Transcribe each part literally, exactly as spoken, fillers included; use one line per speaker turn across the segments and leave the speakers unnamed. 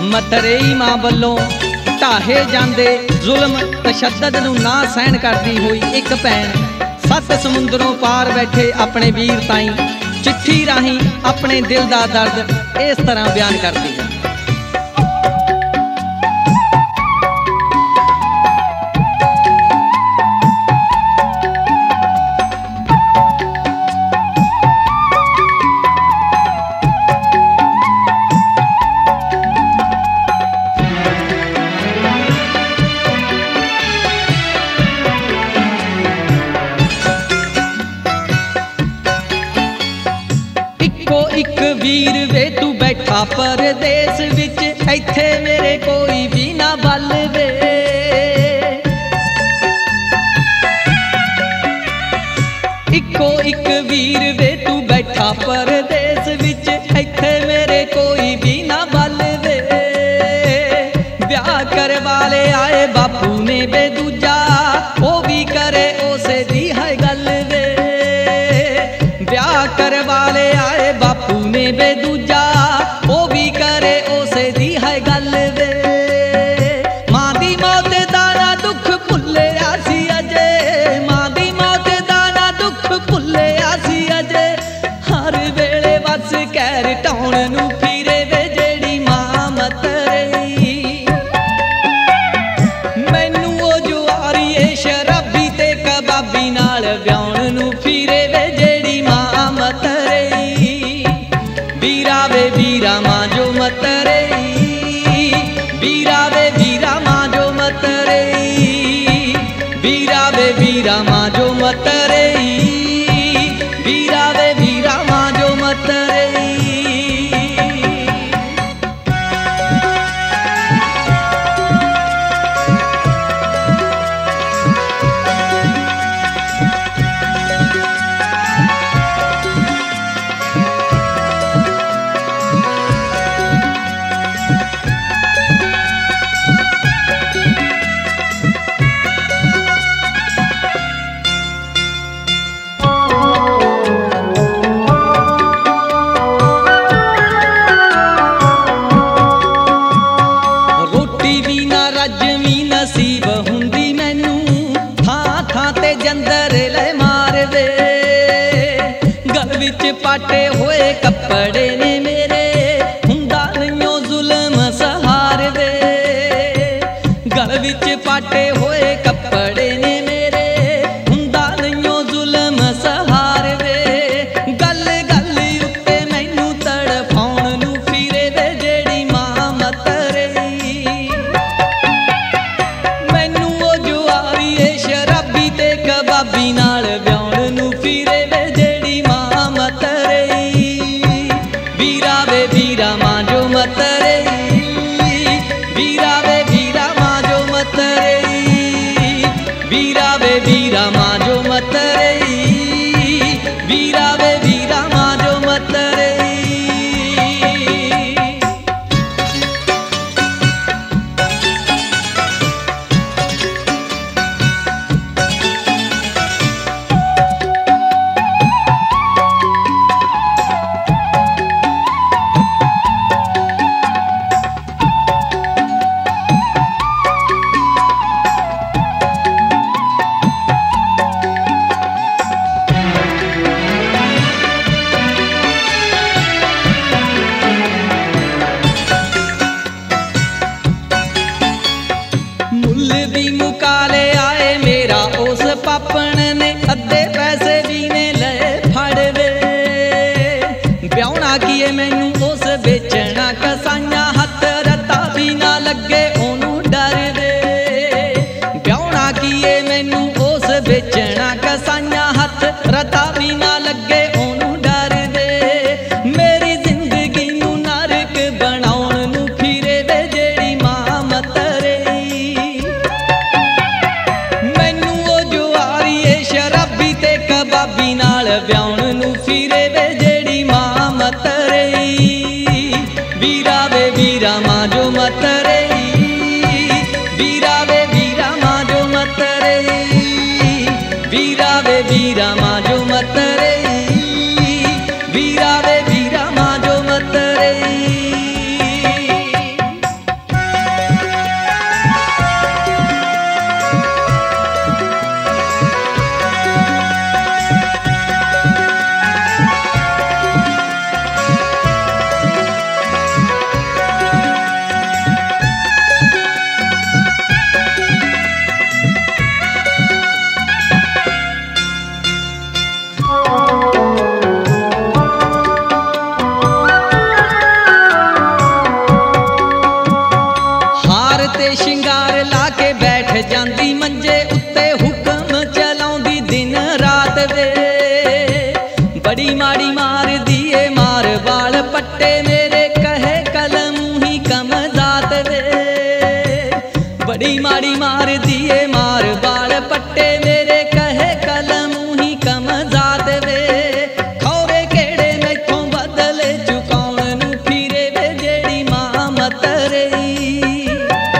मतरेई मां वल्लों ढाहे जांदे जुल्म तशद्दद नूं ना सहन करदी होई एक भैन सत्त समुंदरों पार बैठे अपने वीर ताईं चिट्ठी राहीं अपने दिल दा दर्द इस तरह बयान करदी है। एक वीर वे तू बैठा परदेस विच इत्थे मेरे कोई भी ना बल वे। इको एक वीर वे तू बैठा परदेस विच इत्थे मेरे कोई भी ना बल वे। ब्याह कर वाले आए बापू ने बे दूजा वो भी करे उसे दी है गल वे। ब्याह कर वाले आए बापू ने बे दूजा वो भी करे उसे दी है गल वे। मां दी मौत दा ना दुख भुले आसी अजे मां दी मौत दा ना दुख भुले आसी अजे हर वेले बस कैर टाउन नू फिरे वे जेड़ी मां मतरेई। मैनू ओ जुआरीए शराबी ते कबाबी नाल ब्याउण नू फिरे वे जेड़ी मां मतरेई। वीरा वे वीरा मां जो मतरेई वीरा वे वीरा मां जो मतरेई वीरा वे वीरा मां जो मतरेई वीरा वे वीरा मां जो मतरेई। नसीब हुंदी मैनू थां थां ते जंदर ले मार दे। गल विच पाटे होए कपड़े ने मेरे हुंदा नहियों जुल्म सहार दे। गल विच पाटे होए कपड़े ने मेरे हुंदा नहियों जुल्म सहार दे। गल गल उत्ते मैनू तड़फाउण नू फिरे वे जेड़ी मां मतरेई। कबाबी नाल ब्याउण नू फिरे वे जेड़ी मां मतरेई। वीरा वे वीरा मां जो मतरेई वीरा वे वीरा मां जो मतरेई वीरा वे वीरा मां जो मतरेई वीरा वे वीरा मां जो मतरेई। मुल भी मुकाले आए मेरा उस पापन ने अद्धे पैसे भी ने ले फड़ वे। ब्याहुणा किए मैनू उस बेचना कसाइयां हथ रत्ता भी ना लगे ओनू डर दे। ब्याहुणा किए मैनू उस बेचना कसाइयां हथ रत्ता भी ना लगे ओनू डर दे। मेरी जिंदगी नू नरक बनाउण नू फिरे वे जेड़ी मां मतरेई। मैनू ओ जुआरीए शराबी ते कबाबी नाल ब्याउण नू फिरे वे जेड़ी मां मतरेई। वीरा वे वीरा मां जो मतरेई वीरा वे वीरा मां जो मतरेई वीरा वे वीरा मां जो मतरेई वीरा वे वीरा मां जो मतरेई। ਜਾਂਦੀ ਮੰਜੇ ਉੱਤੇ ਹੁਕਮ ਚਲਾਉਂਦੀ ਦਿਨ ਰਾਤ ਵੇ। ਬੜੀ ਮਾੜੀ ਮਾਰਦੀ ਏ ਮਾਰ ਵਾਲ ਪੱਟੇ ਮੇਰੇ ਕਹੇ ਕਲਮ ਹੀ ਕਮ ਜ਼ਾਤ ਵੇ। ਬੜੀ ਮਾੜੀ ਮਾਰਦੀ ਏ ਮਾਰ ਵਾਲ ਪੱਟੇ ਮੇਰੇ ਕਹੇ ਕਲਮ ਹੀ ਕਮ ਜ਼ਾਤ ਵੇ। ਖੌਰੇ ਕਿਹੜੇ ਮੈਥੋਂ ਬਦਲੇ ਚੁਕਾਉਣ ਨੂੰ ਫਿਰੇ ਵੇ ਜਿਹੜੀ ਮਾਂ ਮਤਰਈ।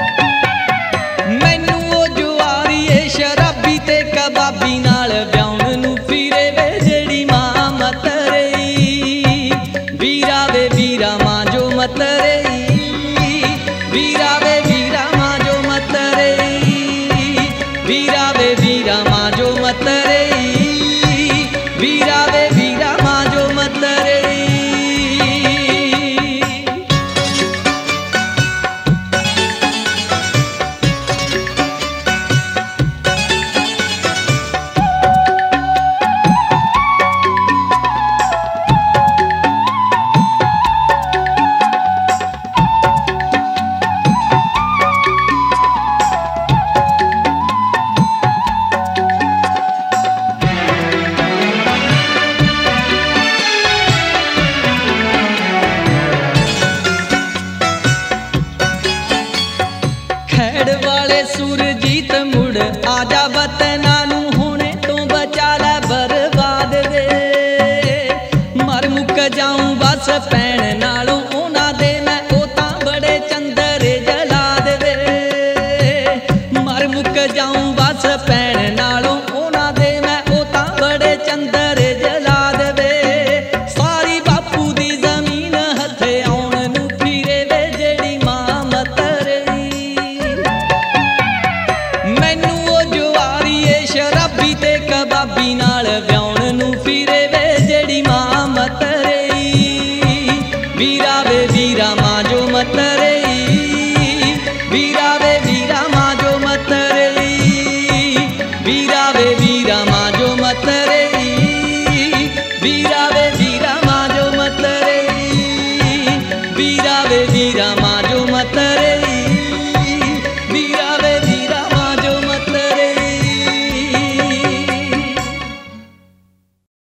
ਮੈਨੂੰ ਉਹ ਜੁਆਰੀ ਏ ਸ਼ਰਾਬੀ ਤੇ ਕਬਾਬੀ ਨਾਲ ਵਿਆਹੁਣ ਨੂੰ ਫਿਰੇ ਵੇ ਜਿਹੜੀ ਮਾਂ ਮਤਰਈ। ਵੀਰਾ ਵੇ ਵੀਰਾ ਮਾਂ ਜੋ ਮਤਰਈ, ਵੀਰਾ ਵੇ ਵੀਰਾ ਮਾਂ ਜੋ ਮਤਰਈ, ਵੀਰਾ ਵੇ ਵੀਰਾ ਮਾਂ ਜੋ ਮਤਰਈ, ਵੀਰਾ ਵੇ ਵੀਰਾ ਮਾਂ ਜੋ ਮਤਰਈ। ਖੈੜ ਵਾਲੇ ਸੁਰਜੀਤ ਮੁੜ ਆਜਾ ਵਤਨਾਂ ਨੂੰ ਹੁਣੇ ਤੋਂ ਬਚਾ ਲੈ ਬਰਬਾਦ ਵੇ। ਮਰ ਮੁੱਕ ਜਾਊਂ ਬਸ ਪੈਣ ਨਾਲੋਂ ਉਹਨਾਂ ਦੇ ਮੈਂ ਉਹ ਤਾਂ ਬੜੇ ਚੰਦਰ ਜਲਾਦ ਵੇ। ਮਰ ਮੁੱਕ ਜਾਊਂ ਬਸ ਪੈਣ ਨਾਲੋਂ ਉਹਨਾਂ ਦੇ ਮੈਂ ਉਹ ਤਾਂ ਬੜੇ ਚੰਦਰ ਜਲਾਦ ਵੇ। ਸਾਰੀ ਬਾਪੂ ਦੀ ਜ਼ਮੀਨ ਹੱਥੇ ਆਉਣ ਨੂੰ ਫਿਰੇ ਵੇ ਜਿਹੜੀ ਮਾਂ ਮਤਰਈ। ਮੈਨੂੰ ਉਹ ਜੁਆਰੀ ਏ ਸ਼ਰਾਬੀ ਤੇ ਕਬਾਬੀ ਨਾਲ ਵਿਆਹੁਣ ਨੂੰ ਫਿਰੇ ਵੇ ਜਿਹੜੀ ਮਾਂ ਮਤਰਈ। ਵੀਰਾ ਵੇ ਵੀਰਾ ਮਾਂ ਜੋ ਮਤਰਈ।